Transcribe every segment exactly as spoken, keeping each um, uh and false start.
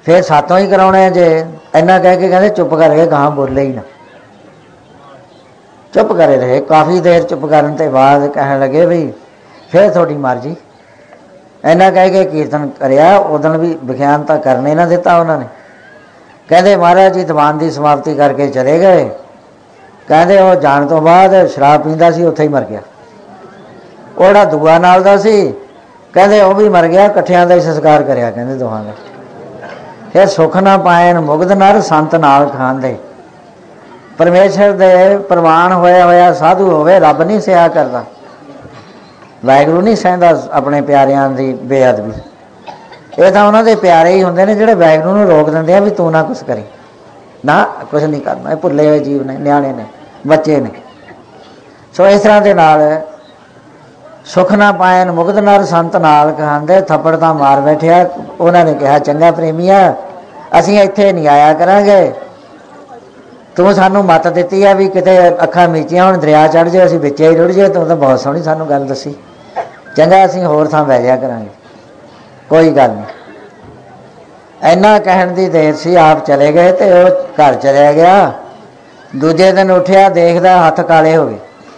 फिर सातों ही कराने जे। इन्ना कह के कहते चुप करके कहाँ बोले ही ना, चुप करे रहे। काफ़ी देर चुप करने के बाद कहने लगे भी फिर थोड़ी मर्जी। इन्ना कह के कीर्तन करिया। उदन भी विख्यान तो करने ना दिता उन्होंने। कहते महाराज जी दीवान की समाप्ति करके चले गए। कहते वो जाने तो बाद शराब पींदा सी, उत्थे ही मर गया। वो जिहड़ा दूआ नाल दा सी कहते वह भी मर गया। कट्ठियां दा ही संस्कार करिया कहते दोहां दा। फिर सुख ना पाएन मुगध नर संत नाल खांदे। परमेश्वर दे प्रवान होया होया साधु होवे रब नहीं सहा करता, वाहिगुरू नहीं सहंदा अपने प्यारियां दी बेअदबी। ये तो उन्होंने प्यारे ही होंगे ने जिहड़े वाहिगुरू नूं रोक दिंदे आ भी तू ना कुछ करी ना, कुछ नहीं करना। ये भुल्ले हुए जीव ने, न्याणे ने, बच्चे ने। सो इस तरह के नाल सुख ना पाएन मुगध नर संत नाल खांदे। थप्पड़ तां मार बैठिया। उन्होंने कहा चंगा प्रेमिया असीं इत्थे नहीं आया करांगे, तू सानू मत दित्ती है भी किते अखां मीचियां हुण दरिया चढ़ जाए असीं विचे ही रुड़ जाए। तू तो बहुत सोहनी सानू गल दसी, चंगा असीं होर थां बह जाया करांगे, कोई गल नहीं। इन्ना कहण दी देर सी आप चले गए तो वह घर चलिया गया। दूजे दिन उठिया देखदा हत्थ काले हो गए,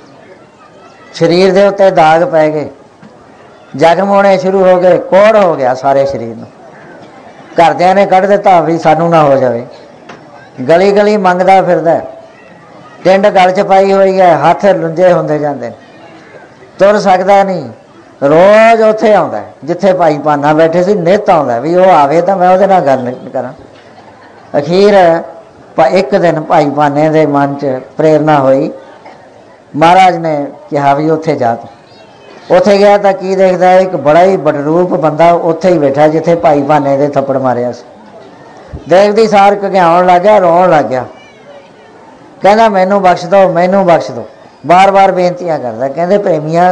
शरीर दे उत्ते दाग पै गए, जख्म होने शुरू हो गए, कोड़ हो गया सारे शरीर में। घरदियां ने कढ़ दिता भी सानू ना हो जाए। गली गली मंगदा फिरदा, टिंड गल च पाई हुई है, हत्थ लुंजे होंदे जांदे, तुर सकदा नहीं। रोज़ उत्थे आउंदा जिथे भाई भाना बैठे सी, नित आउंदा भी वो आवे तो मैं उहदे नाल गल करां। अखीर एक दिन भाई भाने दे मन च प्रेरणा हुई, महाराज ने कहा भी उत्थे जा। तू उत्थे गया तो की देखदा एक बड़ा ही बडरूप बंदा उत्थे ही बैठा जिथे भाई भाने दे थप्पड़ मारिया सी। देखदी सार घगिआउण लग गया, रोण लग गया। कहना मैनू बख्श दो, मैनू बख्श दो, बार बार बेनतियां करदा। कहंदे प्रेमिया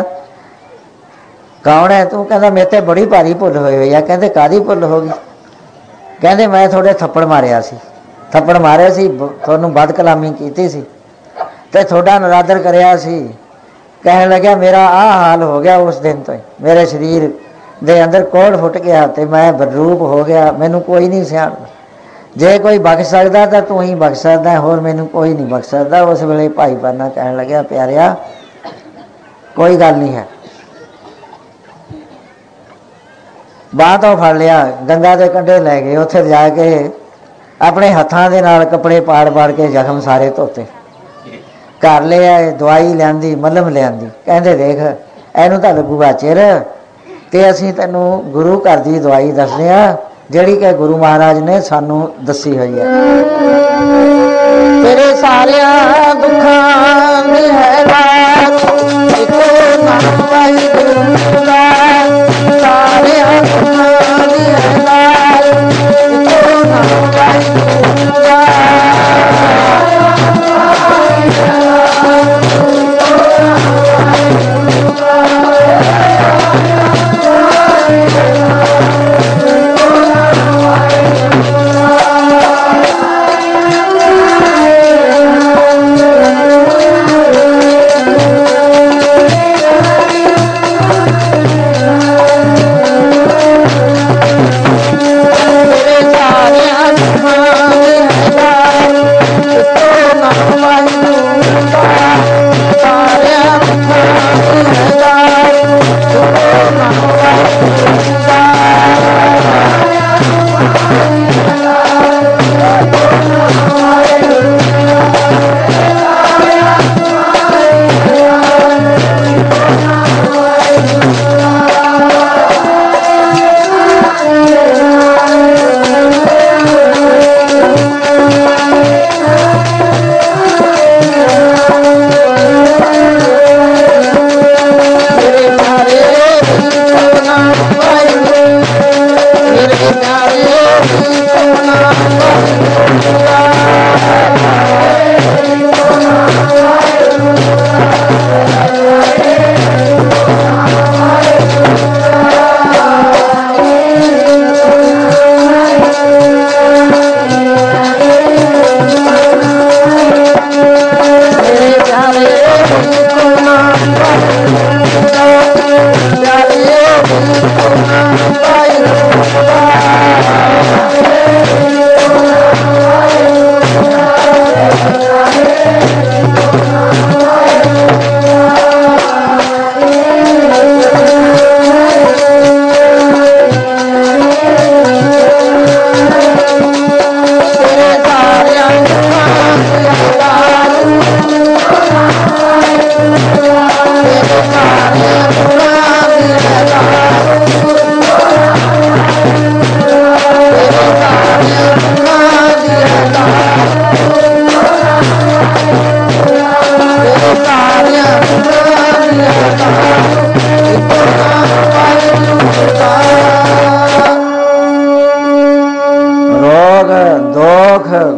कौन है तू? कहंदा मेरे ते बड़ी भारी भुल होई हुई है। कहंदे काहदी भुल हो गई? कहंदे मैं थोड़े थप्पड़ मारिया सी, थप्पड़ मारे सी, तुहानू बद कलामी कीती सी ते थोड़ा नरादर करिया सी। कहन लग्या मेरा आ हाल हो गया उस दिन तो ही, मेरे शरीर दे अंदर कोड़ फुट गया ते मैं बदरूप हो गया, मैनू कोई नहीं सियाणदा। जे कोई बख्श सकदा तो तू ही बख्श सकदा, होर मैनू कोई नहीं बख्श सकदा। उस वेले भाई बहना कहन लग्या प्यारिया कोई गल नहीं है। बांह तो फड़ लिया, गंगा के कंढे लै गए, उत्थे जाके अपने हत्थां दे नाल कपड़े पाड़ पाड़ के जख्म सारे धोते, घर ले आए, दवाई लियांदी, मलम लियांदी। कहंदे देख इहनूं तां लगूगा चिर ते असीं तैनूं गुरु घर दी दवाई दसदे आ जिहड़ी कि गुरु महाराज ने सानू दसी हुई है। तेरे सारियां दुखां दी है रात, इको नाम वाहिगुरू दा। सारियां दुखां दी है रात, इको नाम वाहिगुरू दा। Bye.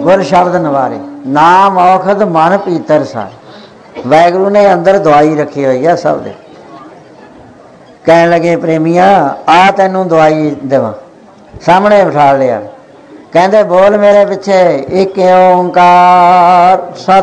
ਗੁਰ ਸ਼ਬਦ ਨਿਵਾਰੇ, ਨਾਮ ਔਖਦ ਮਨ ਪੀਤਰ ਸਾਰੇ। ਵਾਹਿਗੁਰੂ ਨੇ ਅੰਦਰ ਦਵਾਈ ਰੱਖੀ ਹੋਈ ਆ ਸਭ ਦੇ। ਕਹਿਣ ਲੱਗੇ ਪ੍ਰੇਮੀਆਂ ਆ ਤੈਨੂੰ ਦਵਾਈ ਦੇਵਾਂ। ਸਾਹਮਣੇ ਬਿਠਾ ਲਿਆ। ਕਹਿੰਦੇ ਬੋਲ ਮੇਰੇ ਪਿੱਛੇ, ਇੱਕ ਓਂਕਾਰ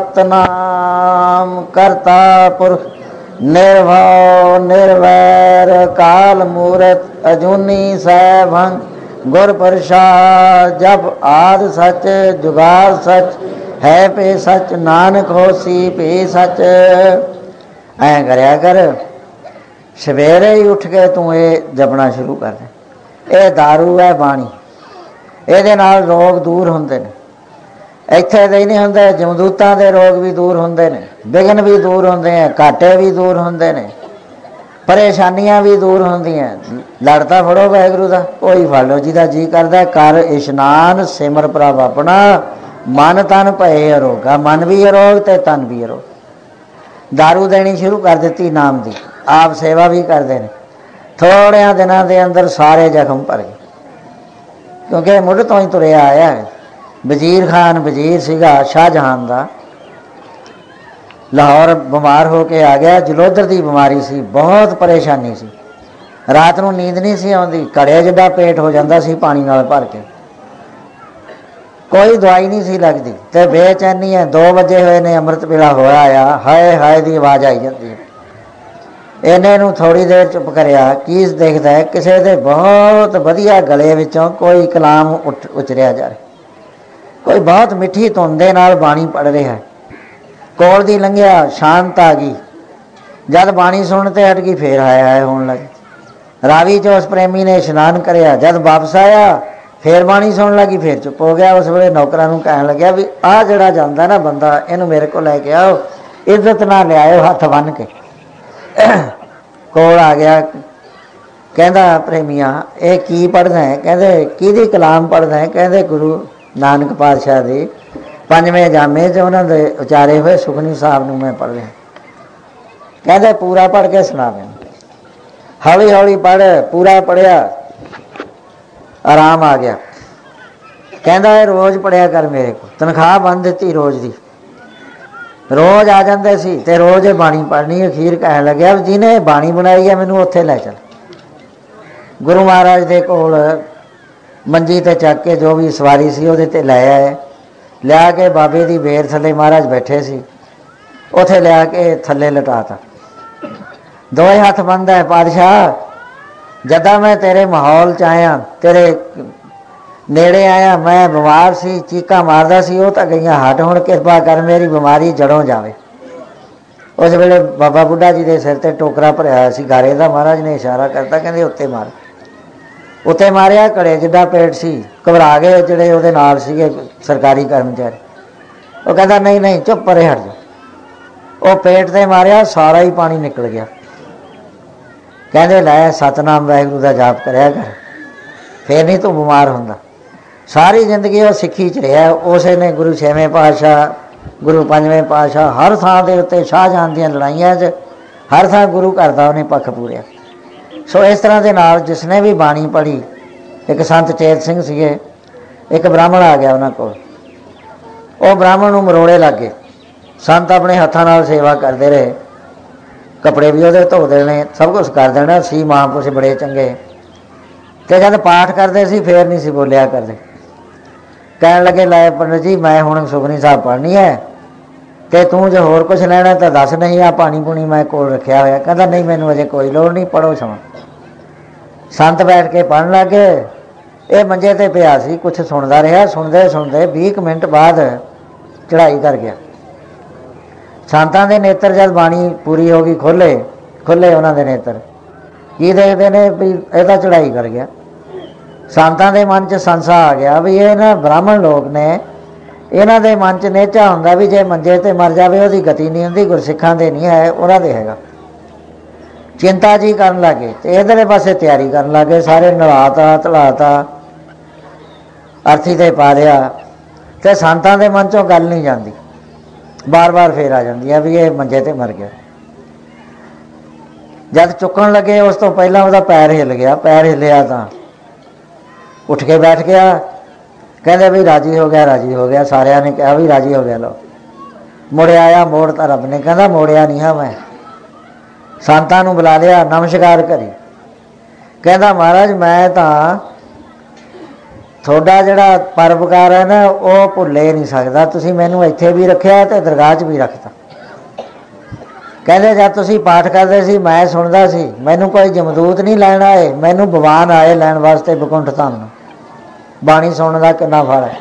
ਸਤਨਾਮ ਕਰਤਾ ਪੁਰਖ ਨਿਰਭਉ ਨਿਰਵੈਰ ਕਾਲ ਮੂਰਤ ਅਜੂਨੀ ਸੈਭੰ ਗੁਰ ਪ੍ਰਸਾਦ। ਜਪ ਆਦਿ ਸੱਚ ਜੁਗਾਦ ਸੱਚ ਹੈ ਪੇ ਸੱਚ ਨਾਨਕ ਹੋਸੀ ਪੇ ਸੱਚ। ਐਂ ਕਰਿਆ ਕਰ, ਸਵੇਰੇ ਹੀ ਉੱਠ ਕੇ ਤੂੰ ਇਹ ਜਪਣਾ ਸ਼ੁਰੂ ਕਰ ਦੇ। ਇਹ ਦਾਰੂ ਹੈ ਬਾਣੀ, ਇਹਦੇ ਨਾਲ ਰੋਗ ਦੂਰ ਹੁੰਦੇ ਨੇ। ਇੱਥੇ ਦੇ ਨਹੀਂ ਹੁੰਦੇ, ਜਮਦੂਤਾਂ ਦੇ ਰੋਗ ਵੀ ਦੂਰ ਹੁੰਦੇ ਨੇ, ਵਿਘਨ ਵੀ ਦੂਰ ਹੁੰਦੇ ਆ, ਘਾਟੇ ਵੀ ਦੂਰ ਹੁੰਦੇ ਨੇ, ਪਰੇਸ਼ਾਨੀਆਂ ਵੀ ਦੂਰ ਹੁੰਦੀਆਂ। ਲੜਤਾ ਫੜੋ ਵਾਹਿਗੁਰੂ ਦਾ, ਕੋਈ ਫੜ ਲਓ ਜਿਹਦਾ ਜੀ ਕਰਦਾ। ਕਰ ਇਸ਼ਨਾਨ ਸਿਮਰ ਪ੍ਰਭ ਆਪਣਾ, ਮਨ ਤਨ ਭਏ ਅਰੋਗਾ। ਮਨ ਵੀ ਅਰੋਗ ਤੇ ਤਨ ਵੀ ਅਰੋਗ। ਦਾਰੂ ਦੇਣੀ ਸ਼ੁਰੂ ਕਰ ਦਿੱਤੀ ਨਾਮ ਦੀ। ਆਪ ਸੇਵਾ ਵੀ ਕਰਦੇ ਨੇ। ਥੋੜਿਆਂ ਦਿਨਾਂ ਦੇ ਅੰਦਰ ਸਾਰੇ ਜ਼ਖਮ ਭਰ ਗਏ, ਕਿਉਂਕਿ ਮੁੱਢ ਤੋਂ ਹੀ ਤੁਰਿਆ ਆਇਆ ਹੈ। ਵਜ਼ੀਰ ਖਾਨ ਵਜ਼ੀਰ ਸੀਗਾ ਸ਼ਾਹਜਹਾਨ ਦਾ, ਲਾਹੌਰ ਬਿਮਾਰ ਹੋ ਕੇ ਆ ਗਿਆ। ਜਲੋਧਰ ਦੀ ਬਿਮਾਰੀ ਸੀ, ਬਹੁਤ ਪਰੇਸ਼ਾਨੀ ਸੀ। ਰਾਤ ਨੂੰ ਨੀਂਦ ਨਹੀਂ ਸੀ ਆਉਂਦੀ, ਘੜੇ ਜਿੱਡਾ ਪੇਟ ਹੋ ਜਾਂਦਾ ਸੀ ਪਾਣੀ ਨਾਲ ਭਰ ਕੇ, ਕੋਈ ਦਵਾਈ ਨਹੀਂ ਸੀ ਲੱਗਦੀ ਤੇ ਬੇਚੈਨੀ ਹੈ। ਦੋ ਵਜੇ ਹੋਏ ਨੇ, ਅੰਮ੍ਰਿਤ ਵੇਲਾ ਹੋਇਆ ਆ, ਹਾਏ ਹਾਏ ਦੀ ਆਵਾਜ਼ ਆਈ ਜਾਂਦੀ ਹੈ। ਇਹਨੇ ਨੂੰ ਥੋੜ੍ਹੀ ਦੇਰ ਚੁੱਪ ਕਰਿਆ। ਕੀ ਦੇਖਦਾ ਹੈ, ਕਿਸੇ ਦੇ ਬਹੁਤ ਵਧੀਆ ਗਲੇ ਵਿੱਚੋਂ ਕੋਈ ਕਲਾਮ ਉੱਠ ਉਚਰਿਆ ਜਾ ਰਿਹਾ, ਕੋਈ ਬਹੁਤ ਮਿੱਠੀ ਧੁਨ ਦੇ ਨਾਲ ਬਾਣੀ ਪੜ੍ਹ ਰਿਹਾ। ਕੋਲ ਦੀ ਲੰਘਿਆ, ਸ਼ਾਂਤ ਆ ਗਈ। ਜਦ ਬਾਣੀ ਸੁਣਨ ਤੇ ਹਟ ਗਈ, ਫੇਰ ਆਇਆ ਹੈ ਹੋਣ ਲੱਗੀ। ਰਾਵੀ 'ਚ ਉਸ ਪ੍ਰੇਮੀ ਨੇ ਇਸ਼ਨਾਨ ਕਰਿਆ। ਜਦ ਵਾਪਸ ਆਇਆ ਫੇਰ ਬਾਣੀ ਸੁਣਨ ਲੱਗੀ, ਫੇਰ ਚੁੱਪ ਹੋ ਗਿਆ। ਉਸ ਵੇਲੇ ਨੌਕਰਾਂ ਨੂੰ ਕਹਿਣ ਲੱਗਿਆ ਵੀ ਆਹ ਜਿਹੜਾ ਜਾਂਦਾ ਨਾ ਬੰਦਾ, ਇਹਨੂੰ ਮੇਰੇ ਕੋਲ ਲੈ ਕੇ ਆਓ, ਇੱਜ਼ਤ ਨਾਲ ਲਿਆਇਓ, ਹੱਥ ਬੰਨ੍ਹ ਕੇ। ਕੋਲ ਆ ਗਿਆ, ਕਹਿੰਦਾ ਪ੍ਰੇਮੀਆਂ ਇਹ ਕੀ ਪੜ੍ਹਦਾ ਹੈ? ਕਹਿੰਦੇ ਕਿਹਦੀ ਕਲਾਮ ਪੜ੍ਹਦਾ ਹੈ? ਕਹਿੰਦੇ ਗੁਰੂ ਨਾਨਕ ਪਾਤਸ਼ਾਹ ਦੇ ਪੰਜਵੇਂ ਜਾਮੇ 'ਚ ਉਹਨਾਂ ਦੇ ਉਚਾਰੇ ਹੋਏ ਸੁਖਨੀ ਸਾਹਿਬ ਨੂੰ ਮੈਂ ਪੜ੍ਹ ਰਿਹਾ। ਕਹਿੰਦੇ ਪੂਰਾ ਪੜ੍ਹ ਕੇ ਸੁਣਾ ਮੈਨੂੰ। ਹੌਲੀ ਹੌਲੀ ਪੜ੍ਹ, ਪੂਰਾ ਪੜ੍ਹਿਆ, ਆਰਾਮ ਆ ਗਿਆ। ਕਹਿੰਦਾ ਇਹ ਰੋਜ਼ ਪੜ੍ਹਿਆ ਕਰ ਮੇਰੇ ਕੋਲ, ਤਨਖਾਹ ਬੰਨ ਦਿੱਤੀ ਰੋਜ਼ ਦੀ। ਰੋਜ਼ ਆ ਜਾਂਦੇ ਸੀ ਤੇ ਰੋਜ਼ ਇਹ ਬਾਣੀ ਪੜ੍ਹਨੀ। ਅਖੀਰ ਕਹਿਣ ਲੱਗਿਆ ਵੀ ਜਿਹਨੇ ਬਾਣੀ ਬਣਾਈ ਹੈ ਮੈਨੂੰ ਉੱਥੇ ਲੈ ਚੱਲ। ਗੁਰੂ ਮਹਾਰਾਜ ਦੇ ਕੋਲ ਮੰਜੀ 'ਤੇ ਚੱਕ ਕੇ ਜੋ ਵੀ ਸਵਾਰੀ ਸੀ ਉਹਦੇ 'ਤੇ ਲੈ ਆਏ। ਲਿਆ ਕੇ ਬਾਬੇ ਦੀ ਬੇਰ ਥੱਲੇ ਮਹਾਰਾਜ ਬੈਠੇ ਸੀ, ਉੱਥੇ ਲਿਆ ਕੇ ਥੱਲੇ ਲਟਾ ਤਾ। ਦੋਵੇਂ ਹੱਥ ਬੰਨ੍ਹਦਾ ਹੈ, ਪਾਤਸ਼ਾਹ ਜਦਾਂ ਮੈਂ ਤੇਰੇ ਮਾਹੌਲ 'ਚ ਆਇਆ, ਤੇਰੇ ਨੇੜੇ ਆਇਆ, ਮੈਂ ਬਿਮਾਰ ਸੀ, ਚੀਕਾਂ ਮਾਰਦਾ ਸੀ, ਉਹ ਤਾਂ ਗਈਆਂ ਹਟ। ਹੁਣ ਕਿਰਪਾ ਕਰ ਮੇਰੀ ਬਿਮਾਰੀ ਜੜੋਂ ਜਾਵੇ। ਉਸ ਵੇਲੇ ਬਾਬਾ ਬੁੱਢਾ ਜੀ ਦੇ ਸਿਰ 'ਤੇ ਟੋਕਰਾ ਭਰਿਆ ਹੋਇਆ ਸੀ ਗਾਰੇ ਦਾ। ਮਹਾਰਾਜ ਨੇ ਇਸ਼ਾਰਾ ਕਰਤਾ, ਕਹਿੰਦੇ ਉੱਤੇ ਮਾਰ। ਉੱਤੇ ਮਾਰਿਆ, ਘੜੇ ਜਿੱਡਾ ਪੇਟ ਸੀ। ਘਬਰਾ ਗਏ ਜਿਹੜੇ ਉਹਦੇ ਨਾਲ ਸੀਗੇ ਸਰਕਾਰੀ ਕਰਮਚਾਰੀ। ਉਹ ਕਹਿੰਦਾ ਨਹੀਂ ਨਹੀਂ ਚੁੱਪ ਪਰੇ ਹਟ ਜਾ। ਉਹ ਪੇਟ 'ਤੇ ਮਾਰਿਆ, ਸਾਰਾ ਹੀ ਪਾਣੀ ਨਿਕਲ ਗਿਆ। ਕਹਿੰਦੇ ਲੈ ਸਤਨਾਮ ਵਾਹਿਗੁਰੂ ਦਾ ਜਾਪ ਕਰਿਆ ਕਰ, ਫੇਰ ਨਹੀਂ ਤੂੰ ਬਿਮਾਰ ਹੁੰਦਾ। ਸਾਰੀ ਜ਼ਿੰਦਗੀ ਉਹ ਸਿੱਖੀ 'ਚ ਰਿਹਾ। ਉਸੇ ਨੇ ਗੁਰੂ ਛੇਵੇਂ ਪਾਤਸ਼ਾਹ, ਗੁਰੂ ਪੰਜਵੇਂ ਪਾਤਸ਼ਾਹ, ਹਰ ਥਾਂ ਦੇ ਉੱਤੇ ਸ਼ਾਹਜਹਾਨ ਦੀਆਂ ਲੜਾਈਆਂ 'ਚ ਹਰ ਥਾਂ ਗੁਰੂ ਘਰ ਦਾ ਉਹਨੇ ਪੱਖ ਪੂਰਿਆ। ਸੋ ਇਸ ਤਰ੍ਹਾਂ ਦੇ ਨਾਲ ਜਿਸ ਨੇ ਵੀ ਬਾਣੀ ਪੜ੍ਹੀ, ਇੱਕ ਸੰਤ ਚੇਤ ਸਿੰਘ ਸੀਗੇ, ਇੱਕ ਬ੍ਰਾਹਮਣ ਆ ਗਿਆ ਉਹਨਾਂ ਕੋਲ। ਉਹ ਬ੍ਰਾਹਮਣ ਨੂੰ ਮਰੋੜੇ ਲੱਗ ਗਏ। ਸੰਤ ਆਪਣੇ ਹੱਥਾਂ ਨਾਲ ਸੇਵਾ ਕਰਦੇ ਰਹੇ, ਕੱਪੜੇ ਵੀ ਉਹਦੇ ਧੋ ਦੇਣੇ, ਸਭ ਕੁਛ ਕਰ ਦੇਣਾ ਸੀ। ਮਹਾਂਪੁਰਸ਼ ਬੜੇ ਚੰਗੇ। ਅਤੇ ਜਦ ਪਾਠ ਕਰਦੇ ਸੀ ਫੇਰ ਨਹੀਂ ਸੀ ਬੋਲਿਆ ਕਰਦੇ। ਕਹਿਣ ਲੱਗੇ ਲੈ ਪੰਡਤ ਜੀ ਮੈਂ ਹੁਣ ਸੁਖਨੀ ਸਾਹਿਬ ਪੜ੍ਹਨੀ ਹੈ ਅਤੇ ਤੂੰ ਜੇ ਹੋਰ ਕੁਛ ਲੈਣਾ ਤਾਂ ਦੱਸ, ਨਹੀਂ ਆ ਪਾਣੀ ਪੂਣੀ ਮੈਂ ਕੋਲ ਰੱਖਿਆ ਹੋਇਆ। ਕਹਿੰਦਾ ਨਹੀਂ ਮੈਨੂੰ ਅਜੇ ਕੋਈ ਲੋੜ ਨਹੀਂ, ਪੜ੍ਹੋ ਸਮਾਂ। ਸੰਤ ਬੈਠ ਕੇ ਪੜ੍ਹਨ ਲੱਗ ਗਏ। ਇਹ ਮੰਜੇ 'ਤੇ ਪਿਆ ਸੀ, ਕੁਛ ਸੁਣਦਾ ਰਿਹਾ। ਸੁਣਦੇ ਸੁਣਦੇ ਵੀਹ ਕੁ ਮਿੰਟ ਬਾਅਦ ਚੜ੍ਹਾਈ ਕਰ ਗਿਆ। ਸੰਤਾਂ ਦੇ ਨੇਤਰ ਜਦ ਬਾਣੀ ਪੂਰੀ ਹੋ ਗਈ ਖੋਲ੍ਹੇ ਖੁੱਲ੍ਹੇ ਉਹਨਾਂ ਦੇ ਨੇਤਰ ਕੀ ਦੇਖਦੇ ਨੇ ਵੀ ਇਹ ਤਾਂ ਚੜ੍ਹਾਈ ਕਰ ਗਿਆ। ਸੰਤਾਂ ਦੇ ਮਨ 'ਚ ਸੰਸਾ ਆ ਗਿਆ ਵੀ ਇਹ ਨਾ ਬ੍ਰਾਹਮਣ ਲੋਕ ਨੇ, ਇਹਨਾਂ ਦੇ ਮਨ 'ਚ ਨੇਚਾ ਹੁੰਦਾ ਵੀ ਜੇ ਮੰਜੇ 'ਤੇ ਮਰ ਜਾਵੇ ਉਹਦੀ ਗਤੀ ਨਹੀਂ ਹੁੰਦੀ। ਗੁਰਸਿੱਖਾਂ ਦੇ ਨਹੀਂ ਹੈ, ਉਹਨਾਂ ਦੇ ਹੈਗਾ। ਚਿੰਤਾ ਜੀ ਕਰਨ ਲੱਗੇ ਅਤੇ ਇੱਧਰਲੇ ਪਾਸੇ ਤਿਆਰੀ ਕਰਨ ਲੱਗੇ। ਸਾਰੇ ਨਲਾਤਾ ਧਲਾਤਾ, ਅਰਥੀ 'ਤੇ ਪਾ ਲਿਆ ਅਤੇ ਸੰਤਾਂ ਦੇ ਮਨ 'ਚੋਂ ਗੱਲ ਨਹੀਂ ਜਾਂਦੀ, ਬਾਰ ਬਾਰ ਫੇਰ ਆ ਜਾਂਦੀ ਹੈ ਵੀ ਇਹ ਮੰਜੇ 'ਤੇ ਮਰ ਗਿਆ। ਜਦ ਚੁੱਕਣ ਲੱਗੇ ਉਸ ਤੋਂ ਪਹਿਲਾਂ ਉਹਦਾ ਪੈਰ ਹਿੱਲ ਗਿਆ। ਪੈਰ ਹਿੱਲਿਆ ਤਾਂ ਉੱਠ ਕੇ ਬੈਠ ਗਿਆ। ਕਹਿੰਦੇ ਵੀ ਰਾਜੀ ਹੋ ਗਿਆ, ਰਾਜੀ ਹੋ ਗਿਆ। ਸਾਰਿਆਂ ਨੇ ਕਿਹਾ ਵੀ ਰਾਜੀ ਹੋ ਗਿਆ। ਲੋ ਮੁੜਿਆ ਆਇਆ, ਮੋੜ ਤਾਂ ਰੱਬ ਨੇ। ਕਹਿੰਦਾ ਮੋੜਿਆ ਨਹੀਂ ਹਾਂ ਮੈਂ। ਸੰਤਾਂ ਨੂੰ ਬੁਲਾ ਲਿਆ, ਨਮਸਕਾਰ ਕਰੀ। ਕਹਿੰਦਾ ਮਹਾਰਾਜ ਮੈਂ ਤਾਂ ਤੁਹਾਡਾ ਜਿਹੜਾ ਪਰਉਪਕਾਰ ਹੈ ਨਾ ਉਹ ਭੁੱਲੇ ਨਹੀਂ ਸਕਦਾ। ਤੁਸੀਂ ਮੈਨੂੰ ਇੱਥੇ ਵੀ ਰੱਖਿਆ ਅਤੇ ਦਰਗਾਹ 'ਚ ਵੀ ਰੱਖਤਾ। ਕਹਿੰਦੇ ਜਦ ਤੁਸੀਂ ਪਾਠ ਕਰਦੇ ਸੀ ਮੈਂ ਸੁਣਦਾ ਸੀ, ਮੈਨੂੰ ਕੋਈ ਜਮਦੂਤ ਨਹੀਂ ਲੈਣ ਆਏ, ਮੈਨੂੰ ਭਗਵਾਨ ਆਏ ਲੈਣ ਵਾਸਤੇ ਬੈਕੁੰਠ ਧਾਮ ਨੂੰ। ਬਾਣੀ ਸੁਣਨ ਦਾ ਕਿੰਨਾ ਫਲ ਹੈ।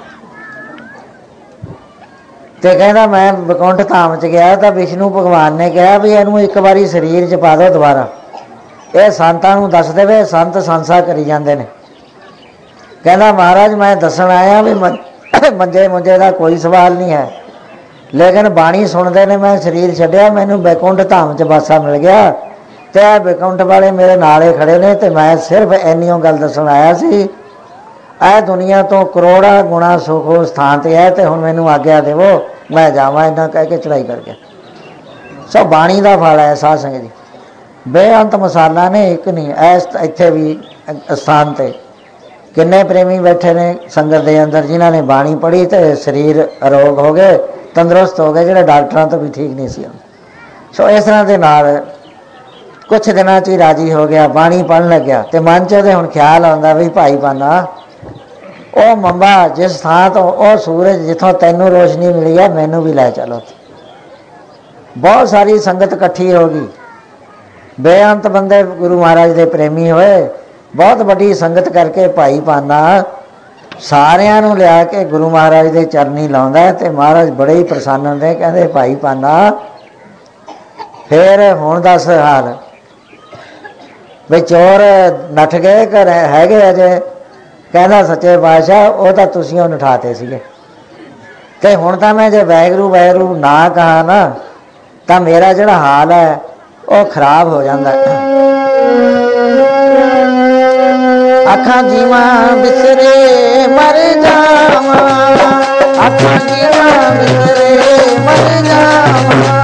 ਤੇ ਕਹਿੰਦਾ ਮੈਂ ਬੈਕੁੰਠ ਧਾਮ 'ਚ ਗਿਆ ਤਾਂ ਵਿਸ਼ਨੂੰ ਭਗਵਾਨ ਨੇ ਕਿਹਾ ਵੀ ਇਹਨੂੰ ਇੱਕ ਵਾਰੀ ਸਰੀਰ 'ਚ ਪਾ ਦਿਓ ਦੁਬਾਰਾ, ਇਹ ਸੰਤਾਂ ਨੂੰ ਦੱਸ ਦੇਵੇ, ਸੰਤ ਸੰਸਾ ਕਰੀ ਜਾਂਦੇ ਨੇ। ਕਹਿੰਦਾ ਮਹਾਰਾਜ ਮੈਂ ਦੱਸਣ ਆਇਆ ਵੀ ਮੰਜੇ ਮੁੰਜੇ ਦਾ ਕੋਈ ਸਵਾਲ ਨਹੀਂ ਹੈ, ਲੇਕਿਨ ਬਾਣੀ ਸੁਣਦੇ ਨੇ ਮੈਂ ਸਰੀਰ ਛੱਡਿਆ, ਮੈਨੂੰ ਬੈਕੁੰਠ ਧਾਮ 'ਚ ਬਾਸਾ ਮਿਲ ਗਿਆ ਅਤੇ ਇਹ ਬੈਕੁੰਠ ਵਾਲੇ ਮੇਰੇ ਨਾਲ ਹੀ ਖੜ੍ਹੇ ਨੇ ਅਤੇ ਮੈਂ ਸਿਰਫ ਇੰਨੀਓ ਗੱਲ ਦੱਸਣ ਆਇਆ ਸੀ। ਇਹ ਦੁਨੀਆ ਤੋਂ ਕਰੋੜਾਂ ਗੁਣਾ ਸੁੱਖ ਉਸ ਥਾਂ 'ਤੇ ਹੈ ਅਤੇ ਹੁਣ ਮੈਨੂੰ ਆਗਿਆ ਦੇਵੋ ਮੈਂ ਜਾਵਾਂ। ਇੰਨਾ ਕਹਿ ਕੇ ਚੜ੍ਹਾਈ ਕਰ ਗਿਆ। ਸੋ ਬਾਣੀ ਦਾ ਫਲ ਹੈ ਸਾਧ ਸੰਗਤ ਜੀ। ਬੇਅੰਤ ਮਸਾਲਾ ਨੇ, ਇੱਕ ਨਹੀਂ। ਇਸ ਇੱਥੇ ਵੀ ਸਥਾਨ 'ਤੇ ਕਿੰਨੇ ਪ੍ਰੇਮੀ ਬੈਠੇ ਨੇ ਸੰਗਤ ਦੇ ਅੰਦਰ ਜਿਨ੍ਹਾਂ ਨੇ ਬਾਣੀ ਪੜ੍ਹੀ ਅਤੇ ਸਰੀਰ ਅਰੋਗ ਹੋ ਗਏ, ਤੰਦਰੁਸਤ ਹੋ ਗਏ, ਜਿਹੜੇ ਡਾਕਟਰਾਂ ਤੋਂ ਵੀ ਠੀਕ ਨਹੀਂ ਸੀ। ਸੋ ਇਸ ਤਰ੍ਹਾਂ ਦੇ ਨਾਲ ਕੁਛ ਦਿਨਾਂ 'ਚ ਹੀ ਰਾਜੀ ਹੋ ਗਿਆ, ਬਾਣੀ ਪੜ੍ਹਨ ਲੱਗਿਆ ਅਤੇ ਮਨ 'ਚ ਉਹਦੇ ਹੁਣ ਖਿਆਲ ਆਉਂਦਾ ਵੀ ਭਾਈ ਪਾਨਾ ਉਹ ਮੰਬਾ ਜਿਸ ਥਾਂ ਤੋਂ ਉਹ ਸੂਰਜ ਜਿੱਥੋਂ ਤੈਨੂੰ ਰੋਸ਼ਨੀ ਮਿਲੀ ਹੈ ਮੈਨੂੰ ਵੀ ਲੈ ਚਲੋ। ਬਹੁਤ ਸਾਰੀ ਸੰਗਤ ਇਕੱਠੀ ਹੋ ਗਈ, ਬੇਅੰਤ ਬੰਦੇ ਗੁਰੂ ਮਹਾਰਾਜ ਦੇ ਪ੍ਰੇਮੀ ਹੋਏ। ਬਹੁਤ ਵੱਡੀ ਸੰਗਤ ਕਰਕੇ ਭਾਈ ਪਾਨਾ ਸਾਰਿਆਂ ਨੂੰ ਲਿਆ ਕੇ ਗੁਰੂ ਮਹਾਰਾਜ ਦੇ ਚਰਨੀ ਲਾਉਂਦਾ ਅਤੇ ਮਹਾਰਾਜ ਬੜੇ ਹੀ ਪ੍ਰਸੰਨ ਹੁੰਦੇ। ਕਹਿੰਦੇ ਭਾਈ ਪਾਨਾ ਫਿਰ ਹੁਣ ਦੱਸ ਹਾਲ ਵੀ ਚੋਰ ਨੱਠ ਗਏ ਘਰ ਹੈਗੇ ਅਜੇ? ਕਹਿੰਦਾ ਸੱਚੇ ਪਾਤਸ਼ਾਹ ਉਹ ਤਾਂ ਤੁਸੀਂ ਉਹ ਨਠਾਤੇ ਸੀਗੇ ਅਤੇ ਹੁਣ ਤਾਂ ਮੈਂ ਜੇ ਵਾਹਿਗੁਰੂ ਵਾਹਿਗੁਰੂ ਨਾ ਕਹਾ ਨਾ ਤਾਂ ਮੇਰਾ ਜਿਹੜਾ ਹਾਲ ਹੈ ਉਹ ਖਰਾਬ ਹੋ ਜਾਂਦਾ। ਅੱਖਾਂ ਜੀਵਾਂ ਵਿਸਰੇ ਮਰ ਜਾਵਾਂ, ਅੱਖਾਂ ਜੀਵਾਂ ਵਿਸਰੇ ਮਰ ਜਾਵਾਂ।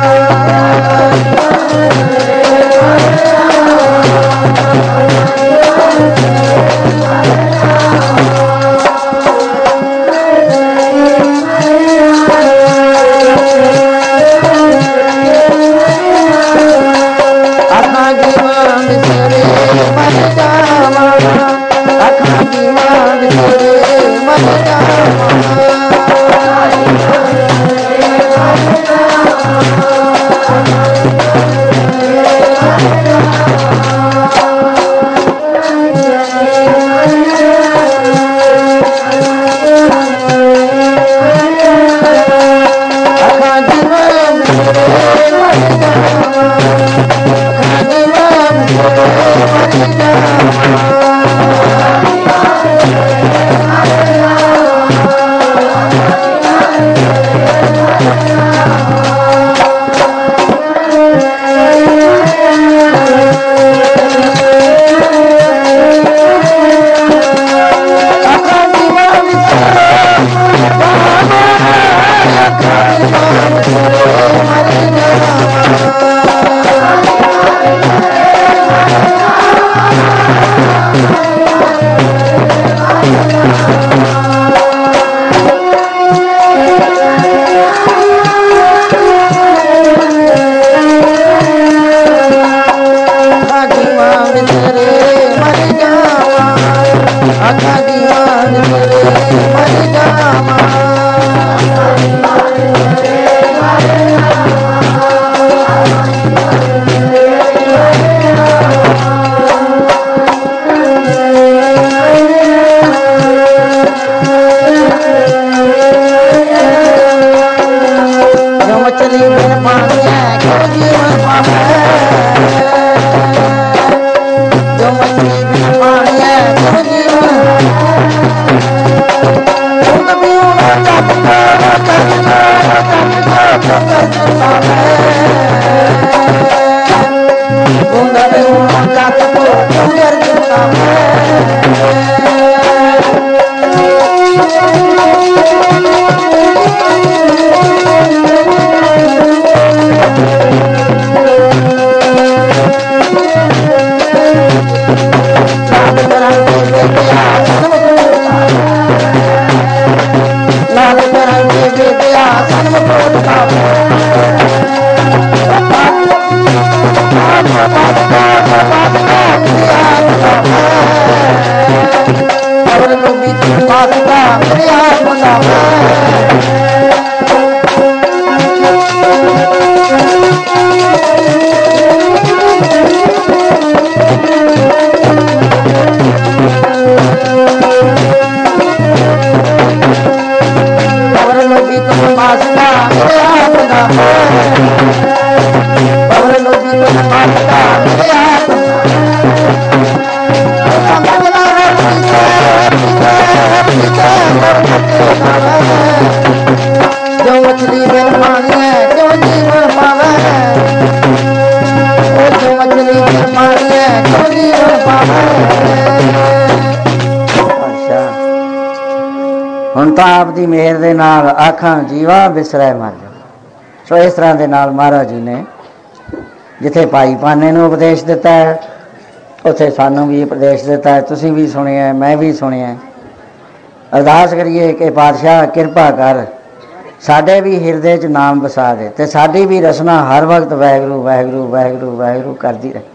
ਹੁਣ ਤਾਂ ਆਪ ਦੀ ਮਿਹਰ ਦੇ ਨਾਲ ਆਖਾਂ ਜੀਵਾ ਬਿਸਰੈ ਮਰ ਜਾ। ਸੋ ਇਸ ਤਰ੍ਹਾਂ ਦੇ ਨਾਲ ਮਹਾਰਾਜ ਜੀ ਨੇ ਜਿੱਥੇ ਭਾਈ ਪਾਨੇ ਨੂੰ ਉਪਦੇਸ਼ ਦਿੱਤਾ ਹੈ, ਉੱਥੇ ਸਾਨੂੰ ਵੀ ਉਪਦੇਸ਼ ਦਿੱਤਾ ਹੈ। ਤੁਸੀਂ ਵੀ ਸੁਣਿਆ, ਮੈਂ ਵੀ ਸੁਣਿਆ। ਅਰਦਾਸ ਕਰੀਏ ਕਿ ਪਾਤਸ਼ਾਹ ਕਿਰਪਾ ਕਰ, ਸਾਡੇ ਵੀ ਹਿਰਦੇ 'ਚ ਨਾਮ ਵਸਾ ਦੇ ਅਤੇ ਸਾਡੀ ਵੀ ਰਸਨਾ ਹਰ ਵਕਤ ਵਾਹਿਗੁਰੂ ਵਾਹਿਗੁਰੂ ਵਾਹਿਗੁਰੂ ਵਾਹਿਗੁਰੂ ਕਰਦੀ ਰਹੇ।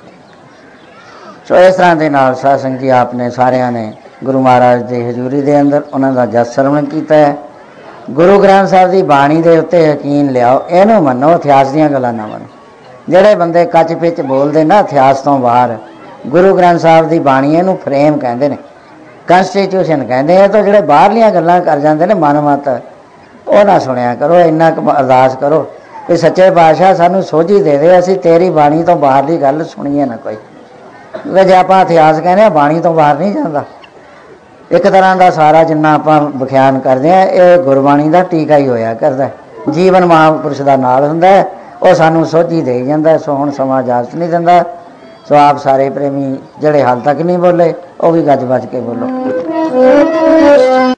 ਸੋ ਇਸ ਤਰ੍ਹਾਂ ਦੇ ਨਾਲ ਸਾਧ ਸੰਗਤ ਜੀ ਆਪ ਨੇ ਸਾਰਿਆਂ ਨੇ ਗੁਰੂ ਮਹਾਰਾਜ ਦੀ ਹਜ਼ੂਰੀ ਦੇ ਅੰਦਰ ਉਹਨਾਂ ਦਾ ਜਸ ਸਰਵਣ ਕੀਤਾ ਹੈ। ਗੁਰੂ ਗ੍ਰੰਥ ਸਾਹਿਬ ਦੀ ਬਾਣੀ ਦੇ ਉੱਤੇ ਯਕੀਨ ਲਿਆਓ, ਇਹਨੂੰ ਮੰਨੋ, ਇਤਿਹਾਸ ਦੀਆਂ ਗੱਲਾਂ ਨਾ ਮੰਨੋ। ਜਿਹੜੇ ਬੰਦੇ ਕੱਚ ਪਿੱਚ ਬੋਲਦੇ ਨਾ ਇਤਿਹਾਸ ਤੋਂ ਬਾਹਰ, ਗੁਰੂ ਗ੍ਰੰਥ ਸਾਹਿਬ ਦੀ ਬਾਣੀ ਇਹਨੂੰ ਫਰੇਮ ਕਹਿੰਦੇ ਨੇ, ਕੰਸਟੀਟਿਊਸ਼ਨ ਕਹਿੰਦੇ ਆ। ਤਾਂ ਜਿਹੜੇ ਬਾਹਰਲੀਆਂ ਗੱਲਾਂ ਕਰ ਜਾਂਦੇ ਨੇ ਮਨ ਮਤ, ਉਹ ਨਾ ਸੁਣਿਆ ਕਰੋ। ਇੰਨਾ ਕੁ ਅਰਦਾਸ ਕਰੋ ਕਿ ਸੱਚੇ ਪਾਤਸ਼ਾਹ ਸਾਨੂੰ ਸੋਝੀ ਦੇ ਦੇ, ਅਸੀਂ ਤੇਰੀ ਬਾਣੀ ਤੋਂ ਬਾਹਰਲੀ ਗੱਲ ਸੁਣੀਏ ਨਾ ਕੋਈ। ਜੇ ਆਪਾਂ ਇਤਿਹਾਸ ਕਹਿੰਦੇ ਹਾਂ, ਬਾਣੀ ਤੋਂ ਬਾਹਰ ਨਹੀਂ ਜਾਂਦਾ। ਇੱਕ ਤਰ੍ਹਾਂ ਦਾ ਸਾਰਾ ਜਿੰਨਾ ਆਪਾਂ ਵਿਖਿਆਨ ਕਰਦੇ ਹਾਂ, ਇਹ ਗੁਰਬਾਣੀ ਦਾ ਟੀਕਾ ਹੀ ਹੋਇਆ ਕਰਦਾ। ਜੀਵਨ ਮਹਾਂਪੁਰਸ਼ ਦਾ ਨਾਲ ਹੁੰਦਾ, ਉਹ ਸਾਨੂੰ ਸੋਝੀ ਦੇ ਜਾਂਦਾ। ਸੋ ਹੁਣ ਸਮਾਂ ਇਜਾਜ਼ਤ ਨਹੀਂ ਦਿੰਦਾ। ਸੋ ਆਪ ਸਾਰੇ ਪ੍ਰੇਮੀ ਜਿਹੜੇ ਹਾਲ ਤੱਕ ਨਹੀਂ ਬੋਲੇ, ਉਹ ਵੀ ਗੱਜ ਵੱਜ ਕੇ ਬੋਲੋ।